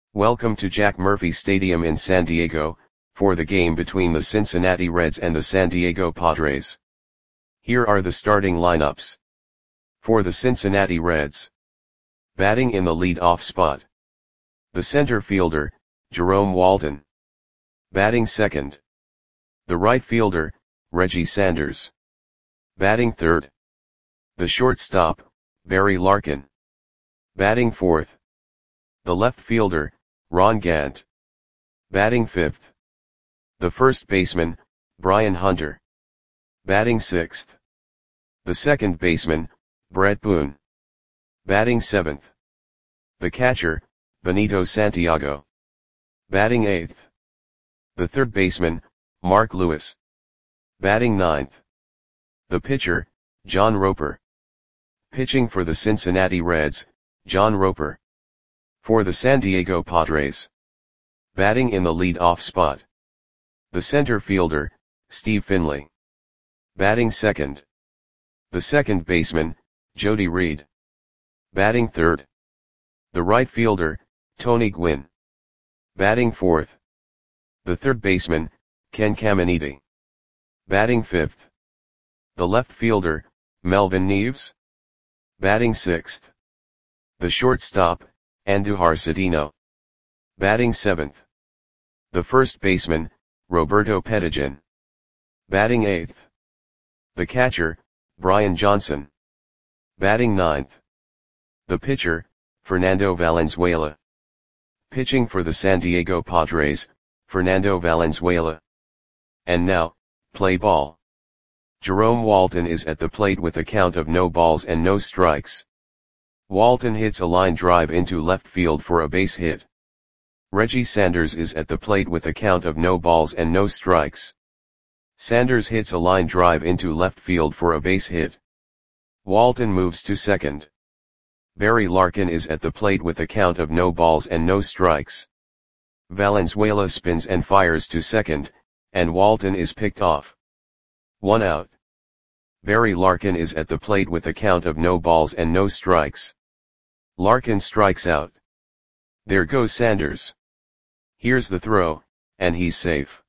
Welcome to Jack Murphy Stadium in San Diego, for the game between the Cincinnati Reds and the San Diego Padres. Here are the starting lineups. For the Cincinnati Reds. Batting in the lead-off spot. The center fielder, Jerome Walton. Batting second. The right fielder, Reggie Sanders. Batting third. The shortstop, Barry Larkin. Batting fourth. The left fielder, Ron Gant. Batting fifth. The first baseman, Brian Hunter. Batting sixth. The second baseman, Bret Boone. Batting seventh. The catcher, Benito Santiago. Batting eighth. The third baseman, Mark Lewis. Batting ninth. The pitcher, John Roper. Pitching for the Cincinnati Reds, John Roper. For the San Diego Padres. Batting in the lead-off spot. The center fielder, Steve Finley. Batting second. The second baseman, Jody Reed. Batting third. The right fielder, Tony Gwynn. Batting fourth. The third baseman, Ken Caminiti. Batting fifth. The left fielder, Melvin Neves. Batting sixth. The shortstop, Andujar Cedeno. Batting seventh. The first baseman, Roberto Pettigian. Batting eighth. The catcher, Brian Johnson. Batting ninth. The pitcher, Fernando Valenzuela. Pitching for the San Diego Padres, Fernando Valenzuela. And now, play ball. Jerome Walton is at the plate with a count of no balls and no strikes. Walton hits a line drive into left field for a base hit. Reggie Sanders is at the plate with a count of no balls and no strikes. Sanders hits a line drive into left field for a base hit. Walton moves to second. Barry Larkin is at the plate with a count of no balls and no strikes. Valenzuela spins and fires to second, and Walton is picked off. 1 out. Barry Larkin is at the plate with a count of no balls and no strikes. Larkin strikes out. There goes Sanders. Here's the throw, and he's safe.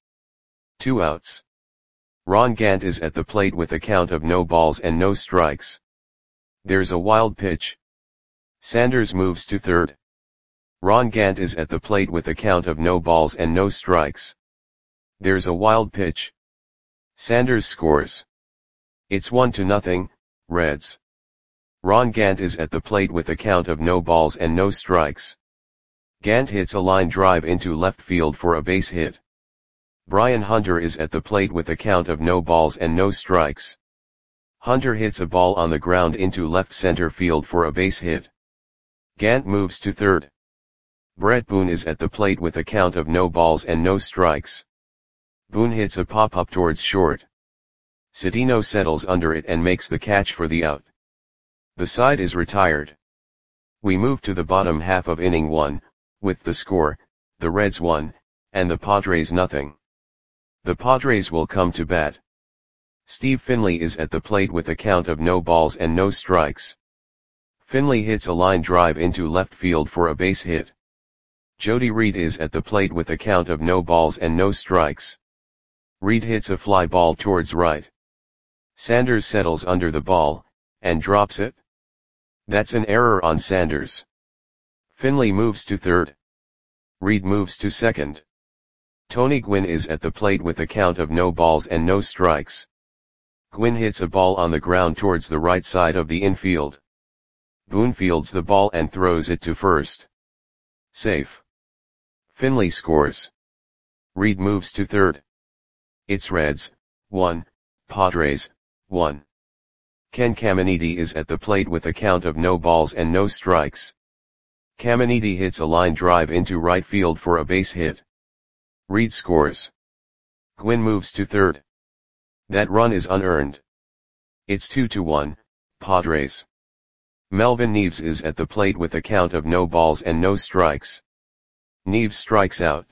2 outs. Ron Gant is at the plate with a count of no balls and no strikes. There's a wild pitch. Sanders moves to third. Ron Gant is at the plate with a count of no balls and no strikes. There's a wild pitch. Sanders scores. It's 1-0, Reds. Ron Gant is at the plate with a count of no balls and no strikes. Gant hits a line drive into left field for a base hit. Brian Hunter is at the plate with a count of no balls and no strikes. Hunter hits a ball on the ground into left center field for a base hit. Gant moves to third. Bret Boone is at the plate with a count of no balls and no strikes. Boone hits a pop-up towards short. Cedeno settles under it and makes the catch for the out. The side is retired. We move to the bottom half of inning 1, with the score, the Reds 1, and the Padres nothing. The Padres will come to bat. Steve Finley is at the plate with a count of no balls and no strikes. Finley hits a line drive into left field for a base hit. Jody Reed is at the plate with a count of no balls and no strikes. Reed hits a fly ball towards right. Sanders settles under the ball, and drops it. That's an error on Sanders. Finley moves to third. Reed moves to second. Tony Gwynn is at the plate with a count of no balls and no strikes. Gwynn hits a ball on the ground towards the right side of the infield. Boone fields the ball and throws it to first. Safe. Finley scores. Reed moves to third. It's Reds, 1, Padres, 1. Ken Caminiti is at the plate with a count of no balls and no strikes. Caminiti hits a line drive into right field for a base hit. Reed scores. Gwynn moves to third. That run is unearned. It's 2-1, Padres. Melvin Neves is at the plate with a count of no balls and no strikes. Neves strikes out.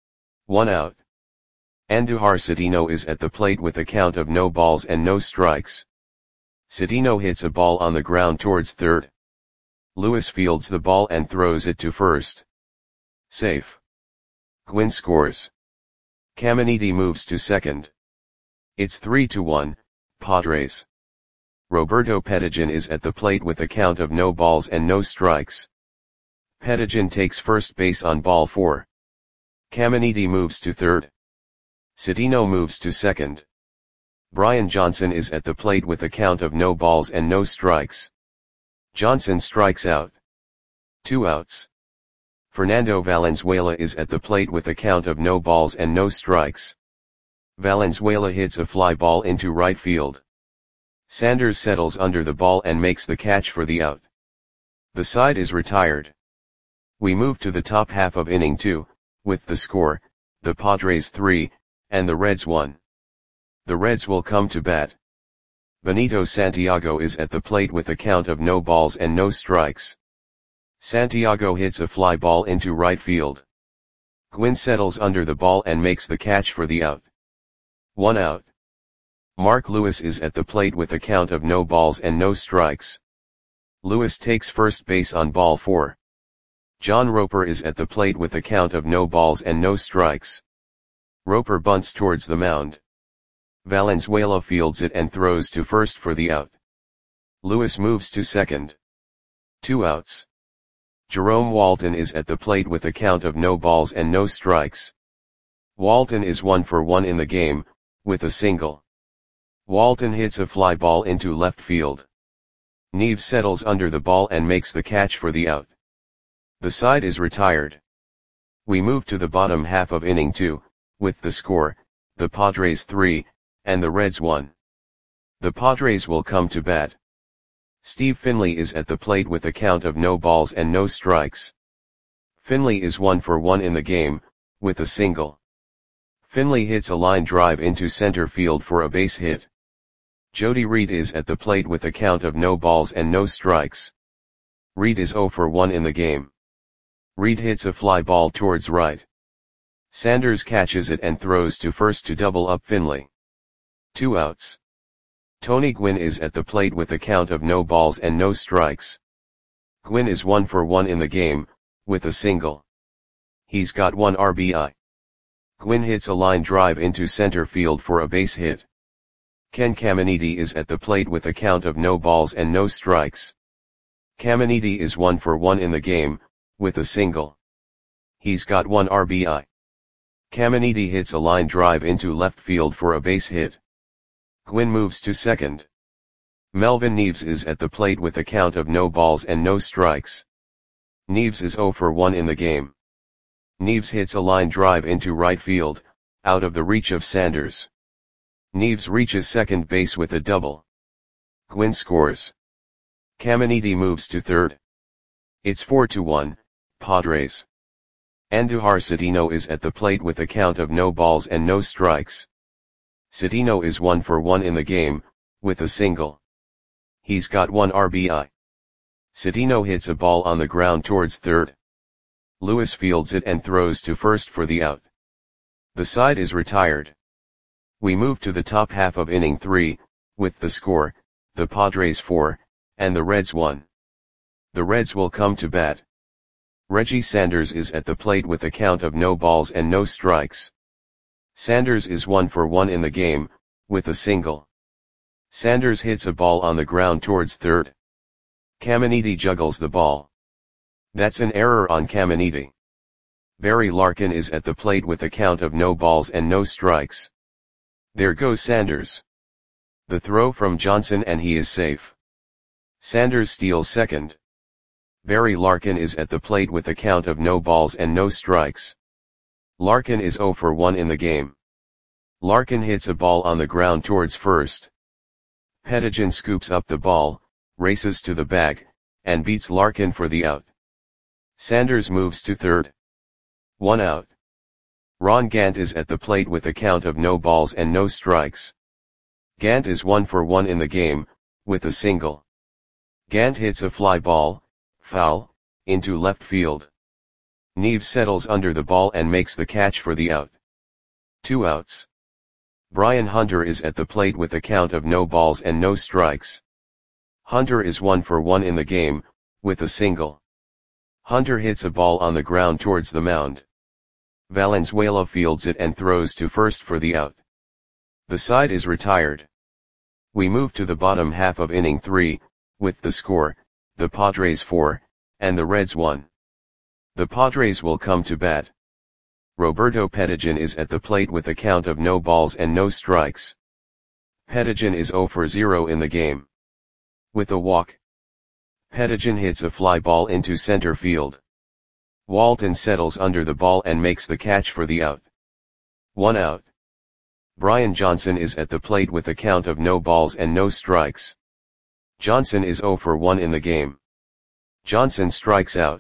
1 out. Andujar Cedeno is at the plate with a count of no balls and no strikes. Cedeno hits a ball on the ground towards third. Lewis fields the ball and throws it to first. Safe. Gwynn scores. Caminiti moves to second. It's 3-1, Padres. Roberto Pettigian is at the plate with a count of no balls and no strikes. Pettigian takes first base on ball 4. Caminiti moves to third. Cedeno moves to second. Brian Johnson is at the plate with a count of no balls and no strikes. Johnson strikes out. 2 outs. Fernando Valenzuela is at the plate with a count of no balls and no strikes. Valenzuela hits a fly ball into right field. Sanders settles under the ball and makes the catch for the out. The side is retired. We move to the top half of inning 2, with the score, the Padres 3, and the Reds 1. The Reds will come to bat. Benito Santiago is at the plate with a count of no balls and no strikes. Santiago hits a fly ball into right field. Gwynn settles under the ball and makes the catch for the out. 1 out. Mark Lewis is at the plate with a count of no balls and no strikes. Lewis takes first base on ball 4. John Roper is at the plate with a count of no balls and no strikes. Roper bunts towards the mound. Valenzuela fields it and throws to first for the out. Lewis moves to second. 2 outs. Jerome Walton is at the plate with a count of no balls and no strikes. Walton is 1 for 1 in the game, with a single. Walton hits a fly ball into left field. Neves settles under the ball and makes the catch for the out. The side is retired. We move to the bottom half of inning 2, with the score, the Padres 3, and the Reds 1. The Padres will come to bat. Steve Finley is at the plate with a count of no balls and no strikes. Finley is 1 for 1 in the game, with a single. Finley hits a line drive into center field for a base hit. Jody Reed is at the plate with a count of no balls and no strikes. Reed is 0 for 1 in the game. Reed hits a fly ball towards right. Sanders catches it and throws to first to double up Finley. 2 outs. Tony Gwynn is at the plate with a count of no balls and no strikes. Gwynn is 1 for 1 in the game, with a single. He's got 1 RBI. Gwynn hits a line drive into center field for a base hit. Ken Caminiti is at the plate with a count of no balls and no strikes. Caminiti is 1 for 1 in the game, with a single. He's got 1 RBI. Caminiti hits a line drive into left field for a base hit. Gwynn moves to second. Melvin Neves is at the plate with a count of no balls and no strikes. Neves is 0 for 1 in the game. Neves hits a line drive into right field, out of the reach of Sanders. Neves reaches second base with a double. Gwynn scores. Caminiti moves to third. It's 4-1, Padres. Andujar Cedeno is at the plate with a count of no balls and no strikes. Cedeno is 1 for 1 in the game, with a single. He's got 1 RBI. Cedeno hits a ball on the ground towards third. Lewis fields it and throws to first for the out. The side is retired. We move to the top half of inning 3, with the score, the Padres 4, and the Reds 1. The Reds will come to bat. Reggie Sanders is at the plate with a count of no balls and no strikes. Sanders is 1 for 1 in the game, with a single. Sanders hits a ball on the ground towards third. Caminiti juggles the ball. That's an error on Caminiti. Barry Larkin is at the plate with a count of no balls and no strikes. There goes Sanders. The throw from Johnson and he is safe. Sanders steals second. Barry Larkin is at the plate with a count of no balls and no strikes. Larkin is 0 for 1 in the game. Larkin hits a ball on the ground towards first. Pettigian scoops up the ball, races to the bag, and beats Larkin for the out. Sanders moves to third. 1 out. Ron Gant is at the plate with a count of no balls and no strikes. Gant is 1 for 1 in the game, with a single. Gant hits a fly ball, foul, into left field. Neves settles under the ball and makes the catch for the out. 2 outs. Brian Hunter is at the plate with a count of no balls and no strikes. Hunter is 1 for 1 in the game, with a single. Hunter hits a ball on the ground towards the mound. Valenzuela fields it and throws to first for the out. The side is retired. We move to the bottom half of inning 3, with the score, the Padres 4, and the Reds 1. The Padres will come to bat. Roberto Pettijohn is at the plate with a count of no balls and no strikes. Pettijohn is 0 for 0 in the game. With a walk, Pettijohn hits a fly ball into center field. Walton settles under the ball and makes the catch for the out. 1 out. Brian Johnson is at the plate with a count of no balls and no strikes. Johnson is 0 for 1 in the game. Johnson strikes out.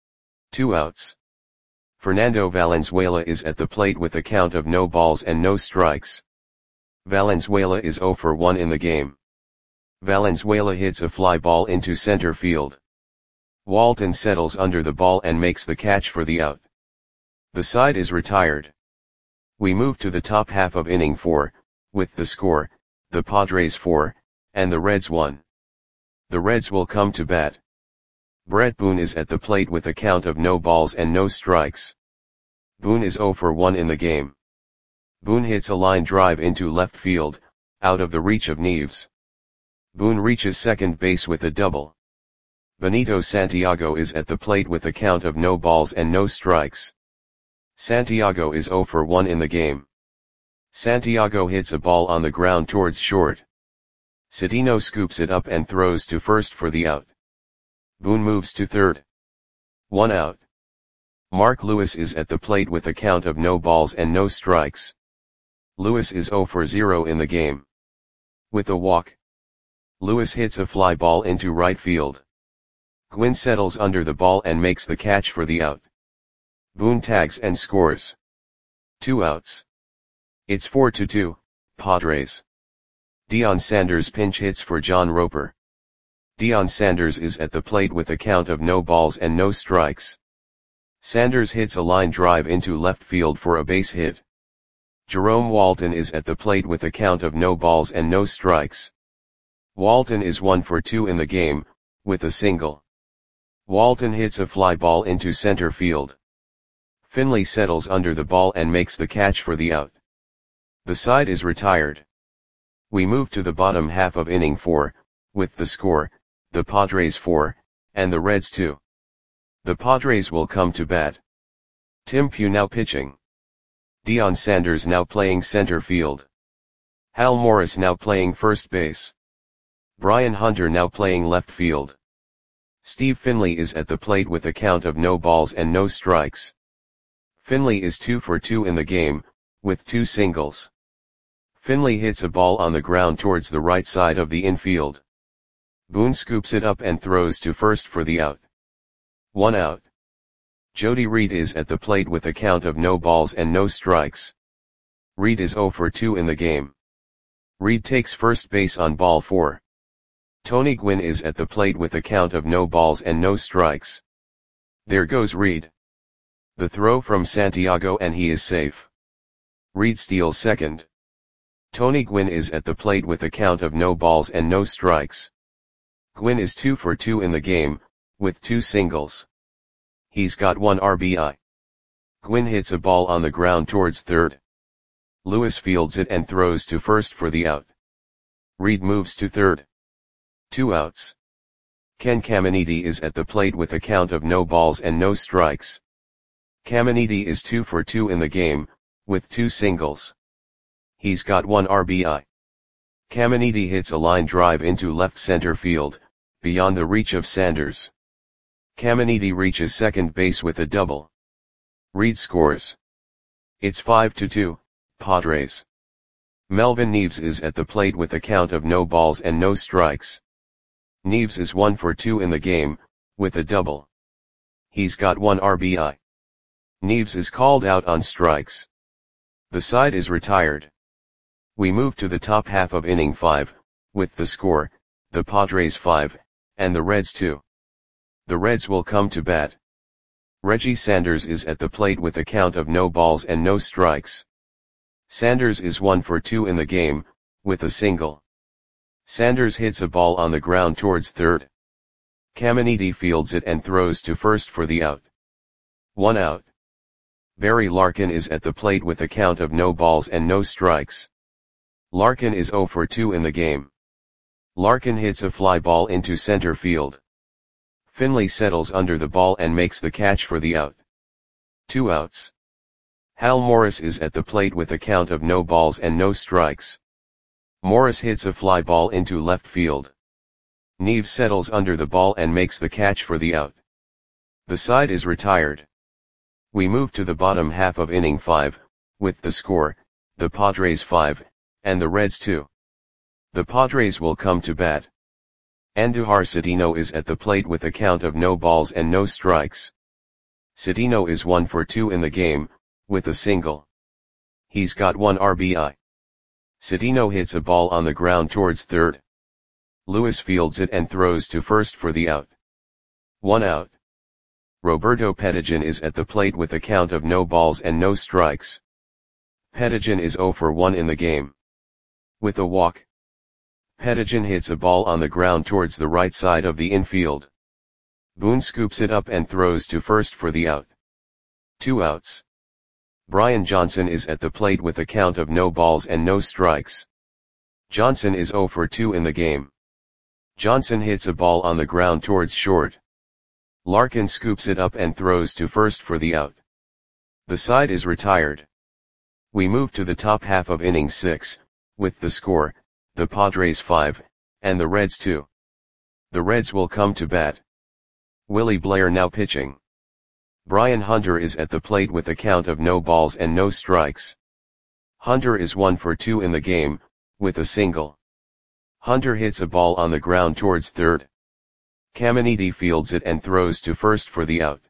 2 outs. Fernando Valenzuela is at the plate with a count of no balls and no strikes. Valenzuela is 0 for 1 in the game. Valenzuela hits a fly ball into center field. Walton settles under the ball and makes the catch for the out. The side is retired. We move to the top half of inning 4, with the score, the Padres 4, and the Reds 1. The Reds will come to bat. Brett Boone is at the plate with a count of no balls and no strikes. Boone is 0 for 1 in the game. Boone hits a line drive into left field, out of the reach of Neves. Boone reaches second base with a double. Benito Santiago is at the plate with a count of no balls and no strikes. Santiago is 0 for 1 in the game. Santiago hits a ball on the ground towards short. Cedeno scoops it up and throws to first for the out. Boone moves to third. 1 out. Mark Lewis is at the plate with a count of no balls and no strikes. Lewis is 0 for 0 in the game. With a walk, Lewis hits a fly ball into right field. Gwynn settles under the ball and makes the catch for the out. Boone tags and scores. 2 outs. It's 4-2, Padres. Deion Sanders pinch hits for John Roper. Deion Sanders is at the plate with a count of no balls and no strikes. Sanders hits a line drive into left field for a base hit. Jerome Walton is at the plate with a count of no balls and no strikes. Walton is 1 for 2 in the game, with a single. Walton hits a fly ball into center field. Finley settles under the ball and makes the catch for the out. The side is retired. We move to the bottom half of inning 4, with the score, the Padres 4, and the Reds 2. The Padres will come to bat. Tim Pugh now pitching. Deion Sanders now playing center field. Hal Morris now playing first base. Brian Hunter now playing left field. Steve Finley is at the plate with a count of no balls and no strikes. Finley is 2 for 2 in the game, with 2 singles. Finley hits a ball on the ground towards the right side of the infield. Boone scoops it up and throws to first for the out. 1 out. Jody Reed is at the plate with a count of no balls and no strikes. Reed is 0 for 2 in the game. Reed takes first base on ball 4. Tony Gwynn is at the plate with a count of no balls and no strikes. There goes Reed. The throw from Santiago and he is safe. Reed steals second. Tony Gwynn is at the plate with a count of no balls and no strikes. Gwynn is 2 for 2 in the game, with 2 singles. He's got 1 RBI. Gwynn hits a ball on the ground towards third. Lewis fields it and throws to first for the out. Reed moves to third. 2 outs. Ken Caminiti is at the plate with a count of no balls and no strikes. Caminiti is 2 for 2 in the game, with 2 singles. He's got 1 RBI. Caminiti hits a line drive into left center field, beyond the reach of Sanders. Caminiti reaches second base with a double. Reed scores. It's 5-2, Padres. Melvin Neves is at the plate with a count of no balls and no strikes. Neves is 1 for 2 in the game, with a double. He's got 1 RBI. Neves is called out on strikes. The side is retired. We move to the top half of inning 5, with the score, the Padres 5, and the Reds 2. The Reds will come to bat. Reggie Sanders is at the plate with a count of no balls and no strikes. Sanders is 1 for 2 in the game, with a single. Sanders hits a ball on the ground towards third. Caminiti fields it and throws to first for the out. 1 out. Barry Larkin is at the plate with a count of no balls and no strikes. Larkin is 0 for 2 in the game. Larkin hits a fly ball into center field. Finley settles under the ball and makes the catch for the out. 2 outs. Hal Morris is at the plate with a count of no balls and no strikes. Morris hits a fly ball into left field. Neves settles under the ball and makes the catch for the out. The side is retired. We move to the bottom half of inning 5, with the score, the Padres 5, and the Reds 2. The Padres will come to bat. Andujar Cedeno is at the plate with a count of no balls and no strikes. Cedeno is 1 for 2 in the game, with a single. He's got 1 RBI. Cedeno hits a ball on the ground towards third. Lewis fields it and throws to first for the out. 1 out. Roberto Pettijohn is at the plate with a count of no balls and no strikes. Pettijohn is 0 for 1 in the game. With a walk. Pettijohn hits a ball on the ground towards the right side of the infield. Boone scoops it up and throws to first for the out. 2 outs. Brian Johnson is at the plate with a count of no balls and no strikes. Johnson is 0 for 2 in the game. Johnson hits a ball on the ground towards short. Larkin scoops it up and throws to first for the out. The side is retired. We move to the top half of inning 6, with the score, the Padres 5, and the Reds 2. The Reds will come to bat. Willie Blair now pitching. Brian Hunter is at the plate with a count of no balls and no strikes. Hunter is 1 for 2 in the game, with a single. Hunter hits a ball on the ground towards third. Caminiti fields it and throws to first for the out.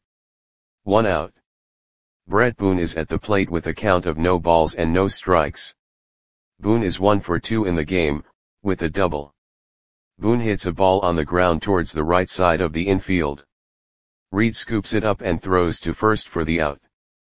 1 out. Brett Boone is at the plate with a count of no balls and no strikes. Boone is 1 for 2 in the game, with a double. Boone hits a ball on the ground towards the right side of the infield. Reed scoops it up and throws to first for the out.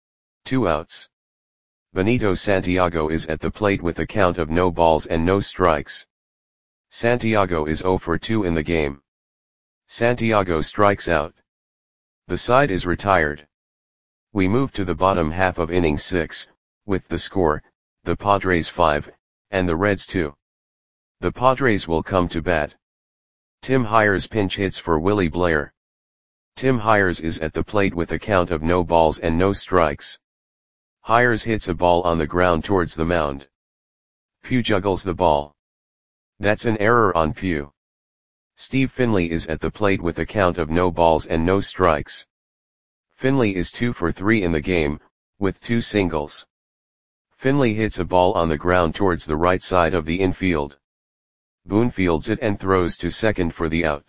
2 outs. Benito Santiago is at the plate with a count of no balls and no strikes. Santiago is 0 for 2 in the game. Santiago strikes out. The side is retired. We move to the bottom half of inning 6, with the score, the Padres 5, and the Reds 2. The Padres will come to bat. Tim Hires pinch hits for Willie Blair. Tim Hires is at the plate with a count of no balls and no strikes. Hires hits a ball on the ground towards the mound. Pugh juggles the ball. That's an error on Pugh. Steve Finley is at the plate with a count of no balls and no strikes. Finley is 2 for 3 in the game, with 2 singles. Finley hits a ball on the ground towards the right side of the infield. Boone fields it and throws to second for the out.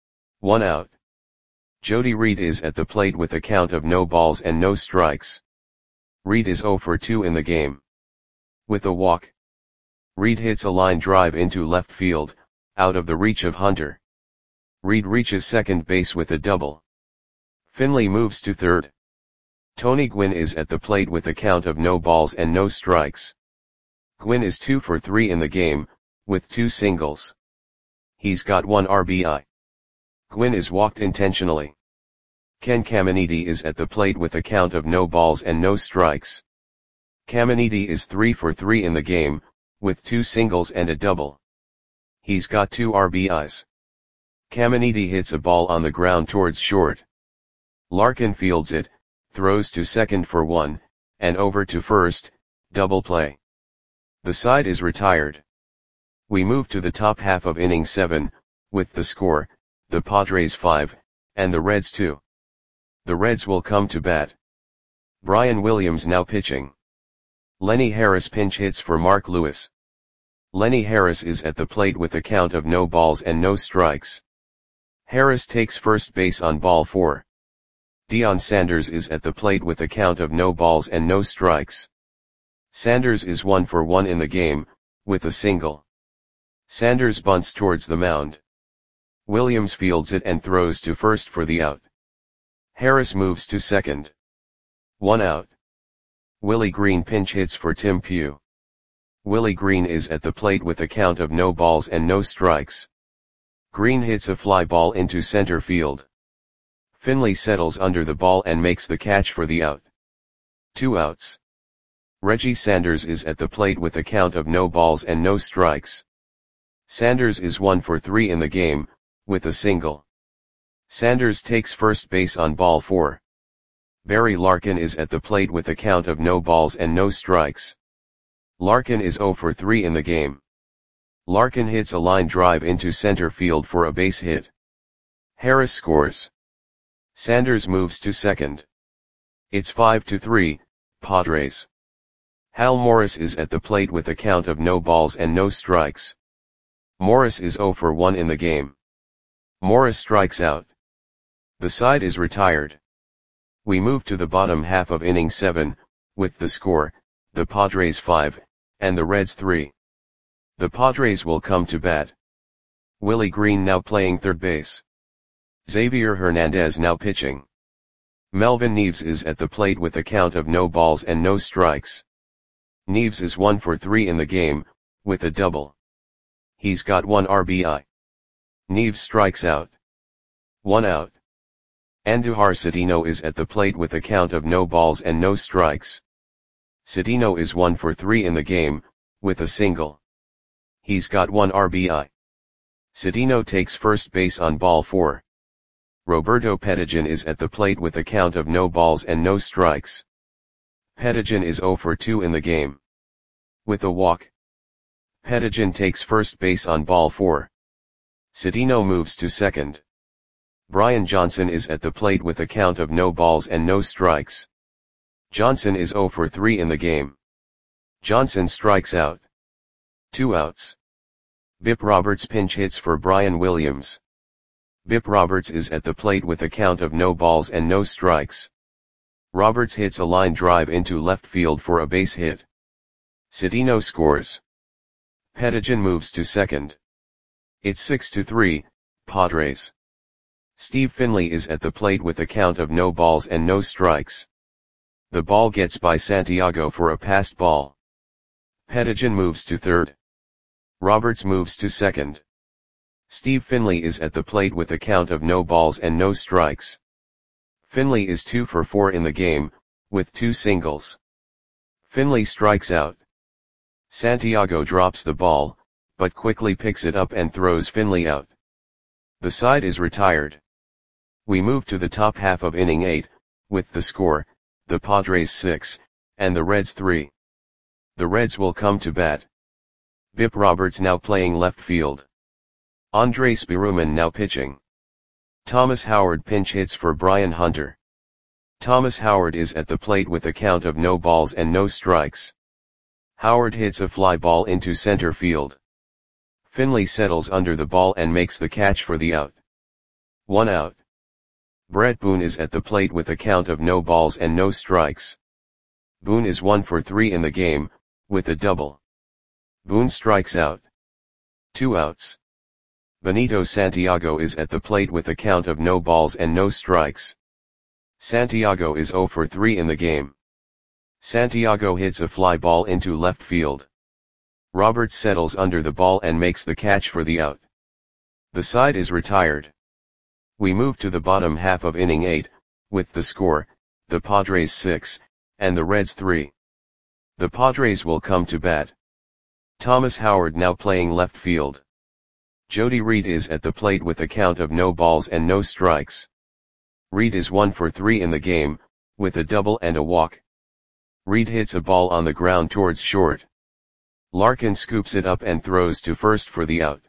1 out. Jody Reed is at the plate with a count of no balls and no strikes. Reed is 0 for 2 in the game. With a walk. Reed hits a line drive into left field, out of the reach of Hunter. Reed reaches second base with a double. Finley moves to third. Tony Gwynn is at the plate with a count of no balls and no strikes. Gwynn is 2 for 3 in the game, with 2 singles. He's got 1 RBI. Gwynn is walked intentionally. Ken Caminiti is at the plate with a count of no balls and no strikes. Caminiti is 3 for 3 in the game, with 2 singles and a double. He's got 2 RBIs. Caminiti hits a ball on the ground towards short. Larkin fields it, throws to second for 1, and over to first, double play. The side is retired. We move to the top half of inning 7, with the score, the Padres 5, and the Reds 2. The Reds will come to bat. Brian Williams now pitching. Lenny Harris pinch hits for Mark Lewis. Lenny Harris is at the plate with a count of no balls and no strikes. Harris takes first base on ball 4. Deion Sanders is at the plate with a count of no balls and no strikes. Sanders is 1 for 1 in the game, with a single. Sanders bunts towards the mound. Williams fields it and throws to first for the out. Harris moves to second. 1 out. Willie Green pinch hits for Tim Pugh. Willie Green is at the plate with a count of no balls and no strikes. Green hits a fly ball into center field. Finley settles under the ball and makes the catch for the out. 2 outs. Reggie Sanders is at the plate with a count of no balls and no strikes. Sanders is 1 for 3 in the game, with a single. Sanders takes first base on ball 4. Barry Larkin is at the plate with a count of no balls and no strikes. Larkin is 0 for 3 in the game. Larkin hits a line drive into center field for a base hit. Harris scores. Sanders moves to second. It's 5-3, Padres. Hal Morris is at the plate with a count of no balls and no strikes. Morris is 0 for 1 in the game. Morris strikes out. The side is retired. We move to the bottom half of inning 7, with the score, the Padres 5, and the Reds 3. The Padres will come to bat. Willie Green now playing third base. Xavier Hernandez now pitching. Melvin Neves is at the plate with a count of no balls and no strikes. Neves is 1 for 3 in the game, with a double. He's got 1 RBI. Neves strikes out. 1 out. Andujar Cedeno is at the plate with a count of no balls and no strikes. Cedeno is 1 for 3 in the game, with a single. He's got 1 RBI. Cedeno takes first base on ball 4. Roberto Pettijohn is at the plate with a count of no balls and no strikes. Pettijohn is 0 for 2 in the game. With a walk. Pettijohn takes first base on ball 4. Cedeno moves to second. Brian Johnson is at the plate with a count of no balls and no strikes. Johnson is 0 for 3 in the game. Johnson strikes out. 2 outs. Bip Roberts pinch hits for Brian Williams. Bip Roberts is at the plate with a count of no balls and no strikes. Roberts hits a line drive into left field for a base hit. Cedeno scores. Pettijohn moves to second. It's 6-3, Padres. Steve Finley is at the plate with a count of no balls and no strikes. The ball gets by Santiago for a passed ball. Pettijohn moves to third. Roberts moves to second. Steve Finley is at the plate with a count of no balls and no strikes. Finley is 2 for 4 in the game, with 2 singles. Finley strikes out. Santiago drops the ball, but quickly picks it up and throws Finley out. The side is retired. We move to the top half of inning 8, with the score, the Padres 6, and the Reds 3. The Reds will come to bat. Bip Roberts now playing left field. Andres Spiruman now pitching. Thomas Howard pinch hits for Brian Hunter. Thomas Howard is at the plate with a count of no balls and no strikes. Howard hits a fly ball into center field. Finley settles under the ball and makes the catch for the out. 1 out. Brett Boone is at the plate with a count of no balls and no strikes. Boone is 1 for 3 in the game, with a double. Boone strikes out. 2 outs. Benito Santiago is at the plate with a count of no balls and no strikes. Santiago is 0 for 3 in the game. Santiago hits a fly ball into left field. Roberts settles under the ball and makes the catch for the out. The side is retired. We move to the bottom half of inning 8, with the score, the Padres 6, and the Reds 3. The Padres will come to bat. Thomas Howard now playing left field. Jody Reed is at the plate with a count of no balls and no strikes. Reed is 1 for 3 in the game, with a double and a walk. Reed hits a ball on the ground towards short. Larkin scoops it up and throws to first for the out.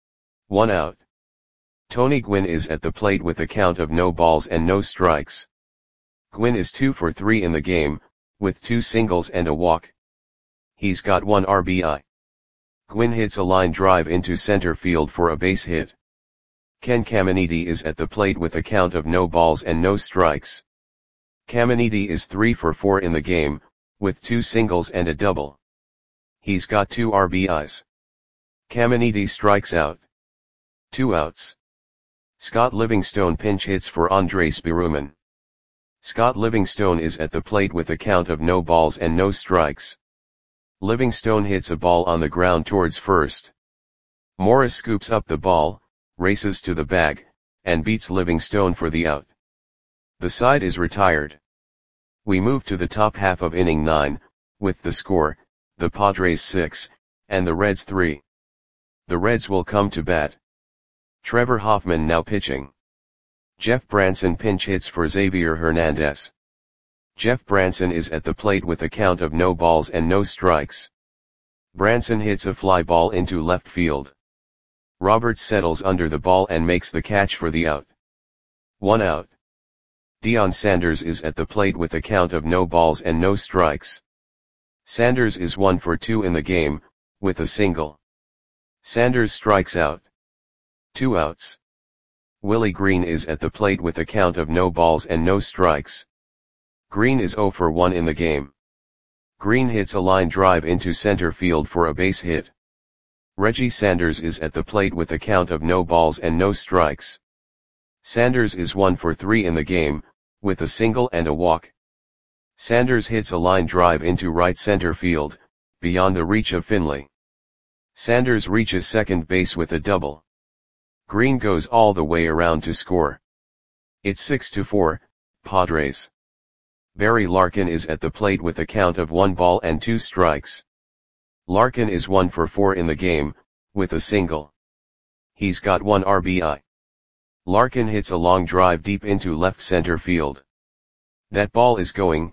1 out. Tony Gwynn is at the plate with a count of no balls and no strikes. Gwynn is 2 for 3 in the game, with 2 singles and a walk. He's got 1 RBI. Gwynn hits a line drive into center field for a base hit. Ken Caminiti is at the plate with a count of no balls and no strikes. Caminiti is 3 for 4 in the game, with 2 singles and a double. He's got 2 RBIs. Caminiti strikes out. 2 outs. Scott Livingstone pinch hits for Andre Spiruman. Scott Livingstone is at the plate with a count of no balls and no strikes. Livingstone hits a ball on the ground towards first. Morris scoops up the ball, races to the bag, and beats Livingstone for the out. The side is retired. We move to the top half of inning 9, with the score, the Padres 6, and the Reds 3. The Reds will come to bat. Trevor Hoffman now pitching. Jeff Branson pinch hits for Xavier Hernandez. Jeff Branson is at the plate with a count of no balls and no strikes. Branson hits a fly ball into left field. Roberts settles under the ball and makes the catch for the out. 1 out. Deion Sanders is at the plate with a count of no balls and no strikes. Sanders is 1 for 2 in the game, with a single. Sanders strikes out. 2 outs. Willie Green is at the plate with a count of no balls and no strikes. Green is 0 for 1 in the game. Green hits a line drive into center field for a base hit. Reggie Sanders is at the plate with a count of no balls and no strikes. Sanders is 1 for 3 in the game, with a single and a walk. Sanders hits a line drive into right center field, beyond the reach of Finley. Sanders reaches second base with a double. Green goes all the way around to score. It's 6-4, Padres. Barry Larkin is at the plate with a count of 1 ball and 2 strikes. Larkin is 1 for 4 in the game, with a single. He's got 1 RBI. Larkin hits a long drive deep into left center field. That ball is gone.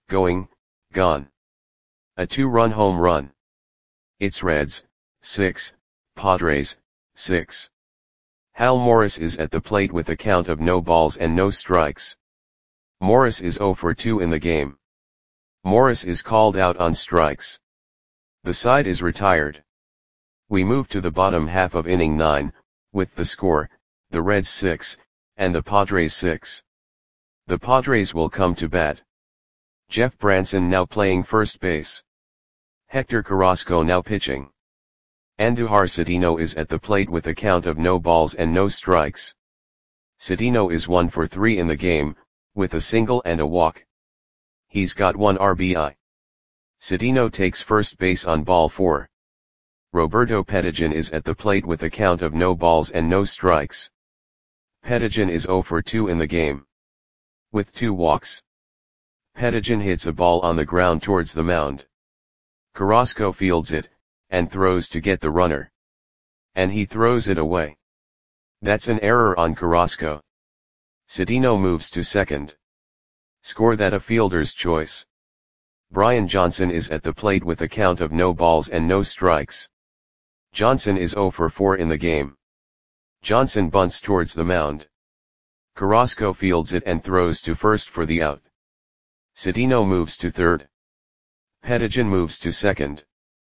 A 2-run home run. It's Reds, 6, Padres, 6. Hal Morris is at the plate with a count of no balls and no strikes. Morris is 0 for 2 in the game. Morris is called out on strikes. The side is retired. We move to the bottom half of inning 9, with the score, the Reds 6, and the Padres 6. The Padres will come to bat. Jeff Branson now playing first base. Hector Carrasco now pitching. Andujar Cedeno is at the plate with a count of no balls and no strikes. Cedeno is 1 for 3 in the game, with a single and a walk. He's got 1 RBI. Cedeno takes first base on ball 4. Roberto Pettigian is at the plate with a count of no balls and no strikes. Pettigian is 0 for 2 in the game. With 2 walks. Pettigian hits a ball on the ground towards the mound. Carrasco fields it, and throws to get the runner. And he throws it away. That's an error on Carrasco. Cedeno moves to second. Score that a fielder's choice. Brian Johnson is at the plate with a count of no balls and no strikes. Johnson is 0 for 4 in the game. Johnson bunts towards the mound. Carrasco fields it and throws to first for the out. Cedeno moves to third. Pettigian moves to second.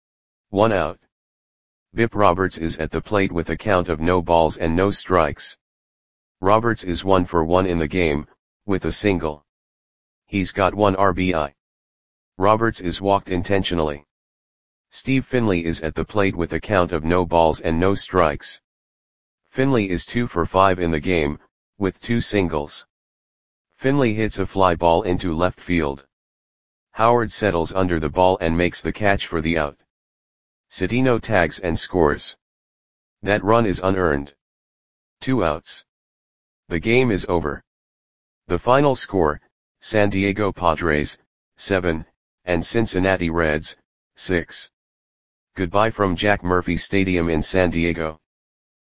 1 out. Bip Roberts is at the plate with a count of no balls and no strikes. Roberts is 1 for 1 in the game, with a single. He's got 1 RBI. Roberts is walked intentionally. Steve Finley is at the plate with a count of no balls and no strikes. Finley is 2 for 5 in the game, with 2 singles. Finley hits a fly ball into left field. Howard settles under the ball and makes the catch for the out. Cedeno tags and scores. That run is unearned. 2 outs. The game is over. The final score, San Diego Padres, 7, and Cincinnati Reds, 6. Goodbye from Jack Murphy Stadium in San Diego.